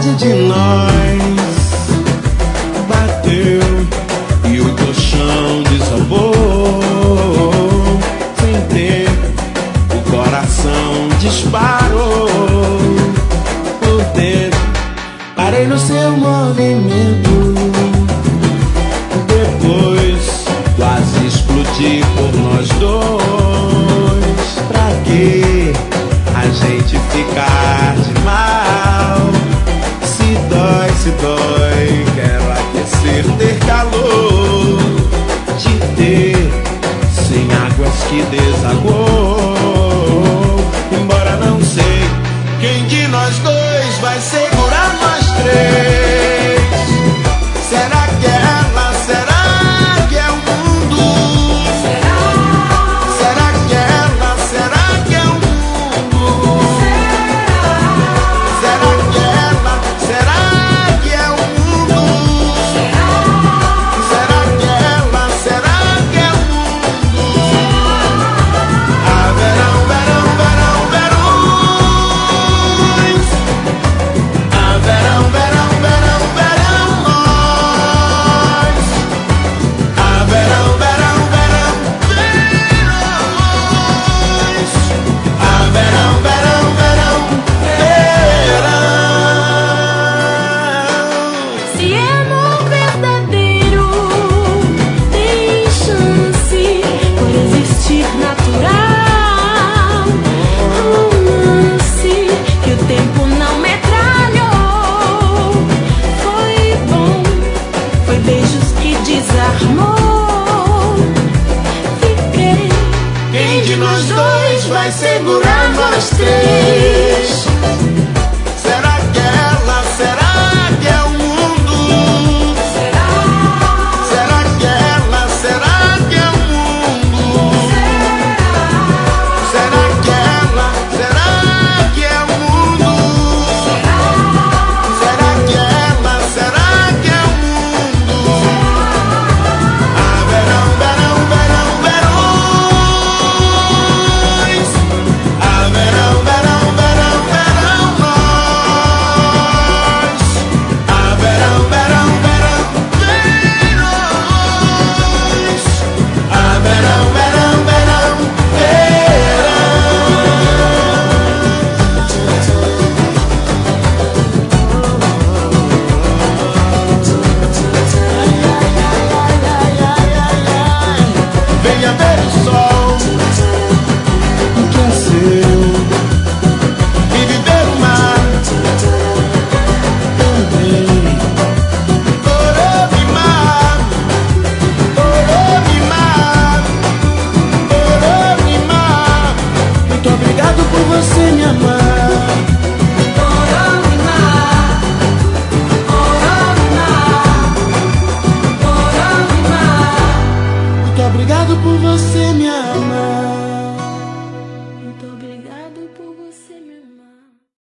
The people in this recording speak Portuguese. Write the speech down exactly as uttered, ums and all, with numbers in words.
saudade de nós bateu e o colchão desabou. Sem tempo, o coração disparou. Por dentro, parei no seu movimento. Depois, quase explodi por nós dois. Pra que a gente ficar de mal? Se dói, se dói, quero aquecer, ter calor. De ter, sem águas que desagou. Embora não sei quem de nós dois vai segurar nós três. Será que é ela? Será que é o mundo? Será? Será que é ela? Será que é o mundo? Será? Será que é ela? Será que é o mundo? Será? Será que é ela? Será que é o mundo? Ah, verão, verão, verão, verões. Ah, verão, verão, verão, verões. Ah, verão, verão, verão, verões. Ah, verão, verão, verão, verão. Se é amor verdadeiro, tem chance por existir natural. Romance que o tempo não metralhou. Foi bom, foi beijos que desarmou. Fiquei. Quem de nós dois vai segurar nós três? Será que é ela? Será que é o mundo? Será? Será que é ela? Será que é o mundo? Será que é ela? Será que é o mundo? Será que é ela? Será que é o mundo? Ah, verão, verão, verão, verões. Ah, verão, verão, verão, verão, nós. Ah, verão, verão, verão, verões. Ah, verão, verão, verão, verão. Venha ver o sol que é seu e viver o mar também.